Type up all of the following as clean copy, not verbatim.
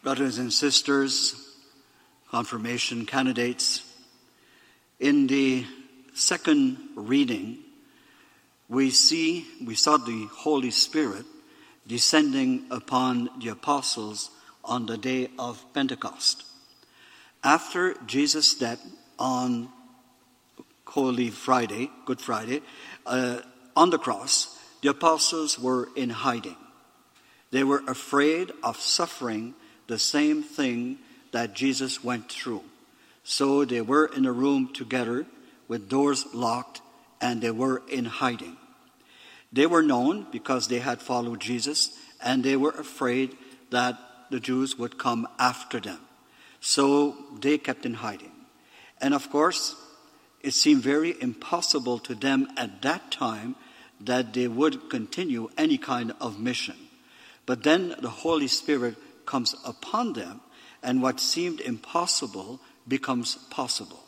Brothers and sisters, confirmation candidates, in the second reading, we saw the Holy Spirit descending upon the apostles on the day of Pentecost. After Jesus' death on Holy Friday, Good Friday, on the cross, the apostles were in hiding. They were afraid of suffering the same thing that Jesus went through. So they were in a room together with doors locked, and they were in hiding. They were known because they had followed Jesus, and they were afraid that the Jews would come after them. So they kept in hiding. And of course, it seemed very impossible to them at that time that they would continue any kind of mission. But then the Holy Spirit comes upon them, and what seemed impossible becomes possible.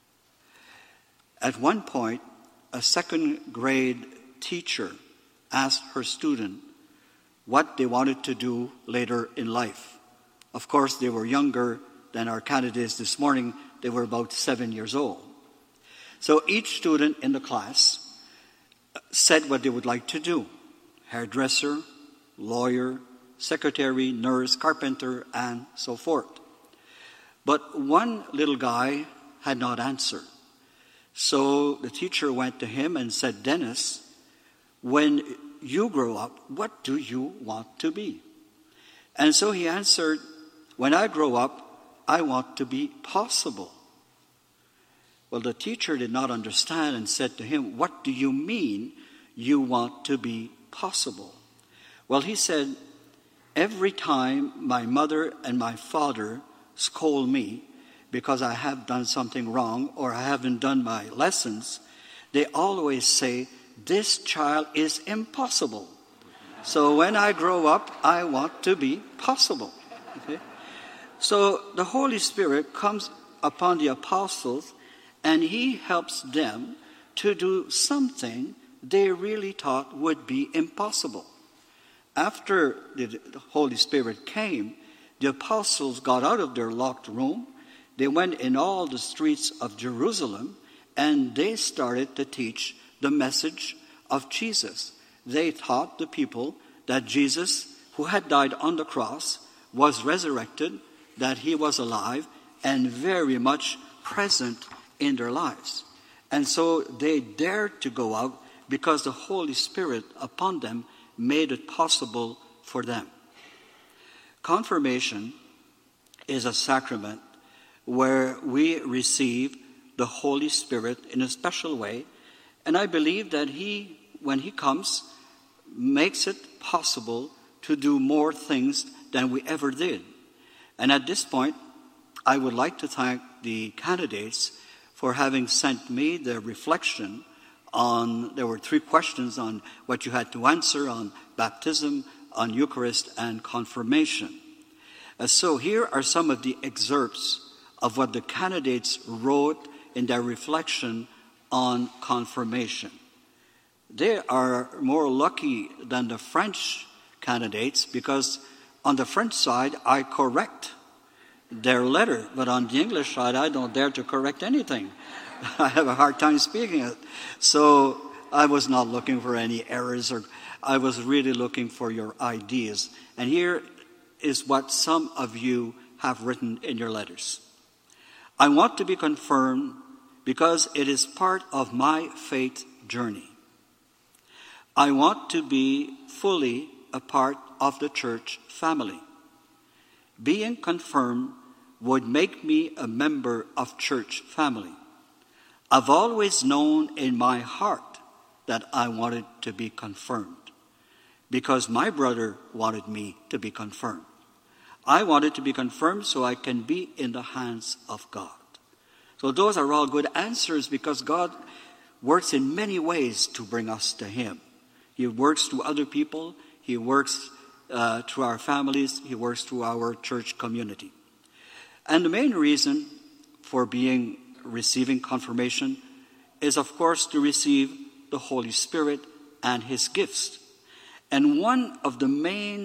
At one point, a second grade teacher asked her student what they wanted to do later in life. Of course, they were younger than our candidates this morning. They were about 7 years old. So each student in the class said what they would like to do: hairdresser, lawyer, secretary, nurse, carpenter, and so forth. But one little guy had not answered. So the teacher went to him and said, "Dennis, when you grow up, what do you want to be?" And so he answered, "When I grow up, I want to be possible." Well, the teacher did not understand and said to him, "What do you mean you want to be possible?" Well, he said, "Every time my mother and my father scold me because I have done something wrong or I haven't done my lessons, they always say, 'This child is impossible.' So when I grow up, I want to be possible." Okay? So the Holy Spirit comes upon the apostles, and he helps them to do something they really thought would be impossible. After the Holy Spirit came, the apostles got out of their locked room. They went in all the streets of Jerusalem, and they started to teach the message of Jesus. They taught the people that Jesus, who had died on the cross, was resurrected, that he was alive and very much present in their lives. And so they dared to go out because the Holy Spirit upon them made it possible for them. Confirmation is a sacrament where we receive the Holy Spirit in a special way, and I believe that he, when he comes, makes it possible to do more things than we ever did. And at this point, I would like to thank the candidates for having sent me the reflection on, there were 3 questions on what you had to answer on baptism, on Eucharist, and confirmation. So here are some of the excerpts of what the candidates wrote in their reflection on confirmation. They are more lucky than the French candidates because on the French side, I correct their letter, but on the English side, I don't dare to correct anything. I have a hard time speaking it. So I was not looking for any errors, or I was really looking for your ideas. And here is what some of you have written in your letters. "I want to be confirmed because it is part of my faith journey. I want to be fully a part of the church family. Being confirmed would make me a member of church family. I've always known in my heart that I wanted to be confirmed because my brother wanted me to be confirmed. I wanted to be confirmed so I can be in the hands of God." So those are all good answers because God works in many ways to bring us to him. He works through other people. He works through our families. He works through our church community. And the main reason for receiving confirmation is, of course, to receive the Holy Spirit and his gifts. And one of the main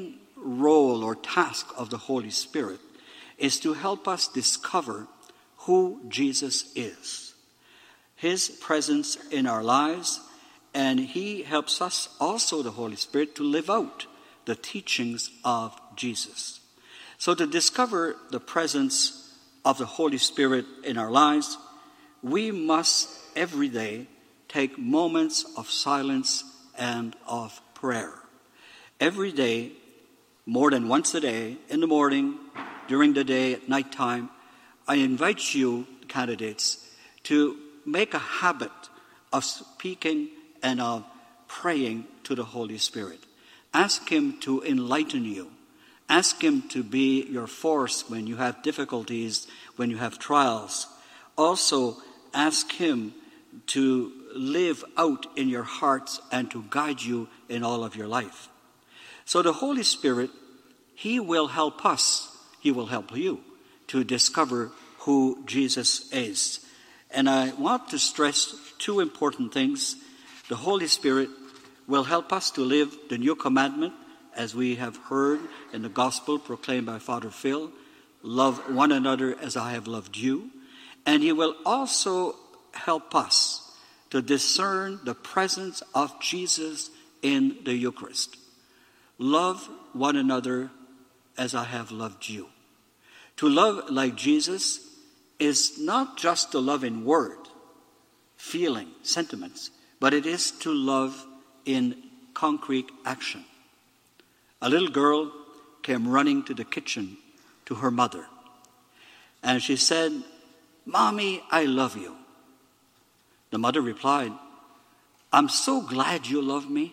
role or task of the Holy Spirit is to help us discover who Jesus is, his presence in our lives, and he helps us also, the Holy Spirit, to live out the teachings of Jesus. So to discover the presence of the Holy Spirit in our lives, we must every day take moments of silence and of prayer. Every day, more than once a day, in the morning, during the day, at nighttime, I invite you, candidates, to make a habit of speaking and of praying to the Holy Spirit. Ask him to enlighten you. Ask him to be your force when you have difficulties, when you have trials. Also, ask him to live out in your hearts and to guide you in all of your life. So the Holy Spirit, he will help us, he will help you to discover who Jesus is. And I want to stress two important things. The Holy Spirit will help us to live the new commandment, as we have heard in the gospel proclaimed by Father Phil, love one another as I have loved you. And he will also help us to discern the presence of Jesus in the Eucharist. Love one another as I have loved you. To love like Jesus is not just to love in word, feeling, sentiments, but it is to love in concrete action. A little girl came running to the kitchen to her mother, and she said, "Mommy, I love you." The mother replied, "I'm so glad you love me.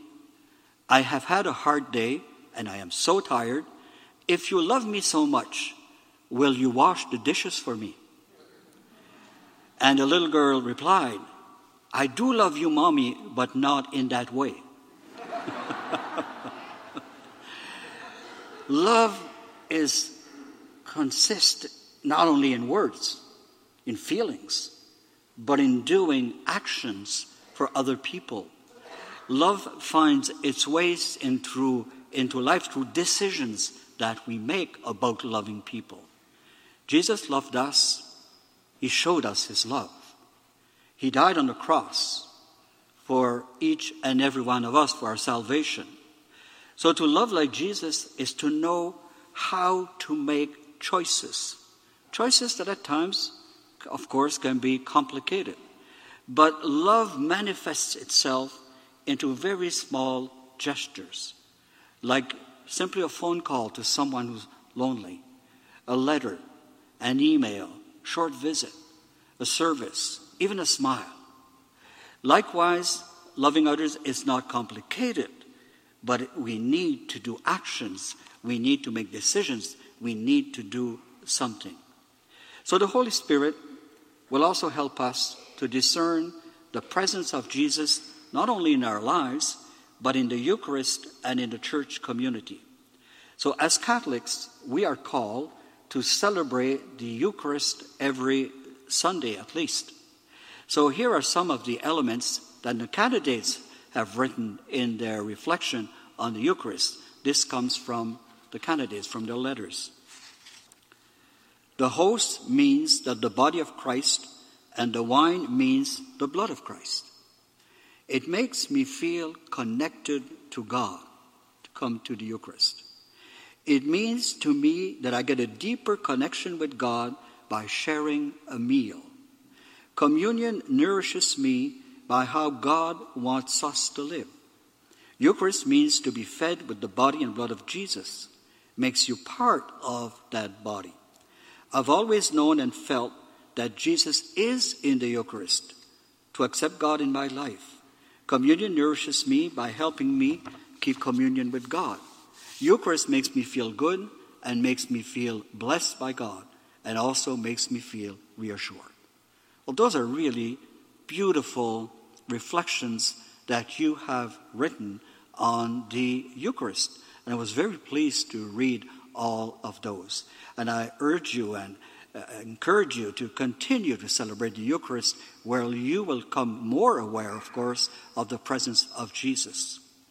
I have had a hard day, and I am so tired. If you love me so much, will you wash the dishes for me?" And the little girl replied, "I do love you, Mommy, but not in that way." Love consists not only in words, in feelings, but in doing actions for other people. Love finds its ways into life through decisions that we make about loving people. Jesus loved us. He showed us his love. He died on the cross for each and every one of us for our salvation. So to love like Jesus is to know how to make choices. Choices that at times, of course, can be complicated. But love manifests itself into very small gestures, like simply a phone call to someone who's lonely, a letter, an email, short visit, a service, even a smile. Likewise, loving others is not complicated, but we need to do actions. We need to make decisions. We need to do something. So the Holy Spirit will also help us to discern the presence of Jesus not only in our lives, but in the Eucharist and in the church community. So as Catholics, we are called to celebrate the Eucharist every Sunday at least. So here are some of the elements that the candidates have written in their reflection on the Eucharist. This comes from the candidates, from their letters. The host means that the body of Christ, and the wine means the blood of Christ. It makes me feel connected to God to come to the Eucharist. It means to me that I get a deeper connection with God by sharing a meal. Communion nourishes me by how God wants us to live. Eucharist means to be fed with the body and blood of Jesus, makes you part of that body. I've always known and felt that Jesus is in the Eucharist, to accept God in my life. Communion nourishes me by helping me keep communion with God. Eucharist makes me feel good and makes me feel blessed by God, and also makes me feel reassured. Well, those are really beautiful reflections that you have written on the Eucharist. And I was very pleased to read all of those. And I urge you and encourage you to continue to celebrate the Eucharist, where you will come more aware, of course, of the presence of Jesus.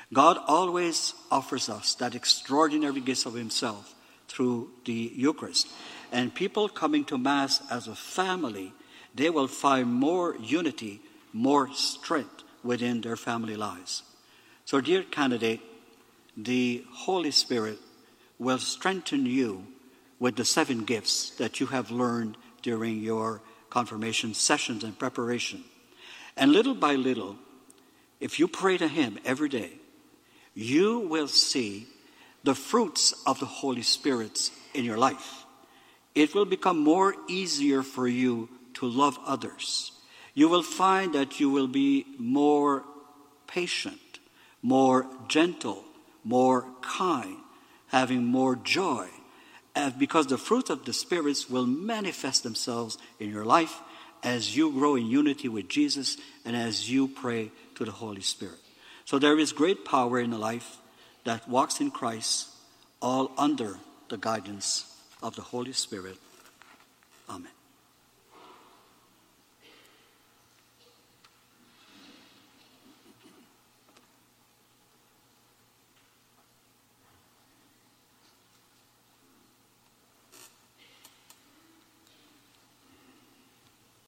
God always offers us that extraordinary gift of himself through the Eucharist. And people coming to Mass as a family, they will find more unity, more strength within their family lives. So, dear candidate, the Holy Spirit will strengthen you with the 7 gifts that you have learned during your confirmation sessions and preparation. And little by little, if you pray to him every day, you will see the fruits of the Holy Spirit in your life. It will become more easier for you to love others. You will find that you will be more patient, more gentle, more kind, having more joy, because the fruit of the spirits will manifest themselves in your life as you grow in unity with Jesus and as you pray to the Holy Spirit. So there is great power in a life that walks in Christ, all under the guidance of the Holy Spirit. Amen.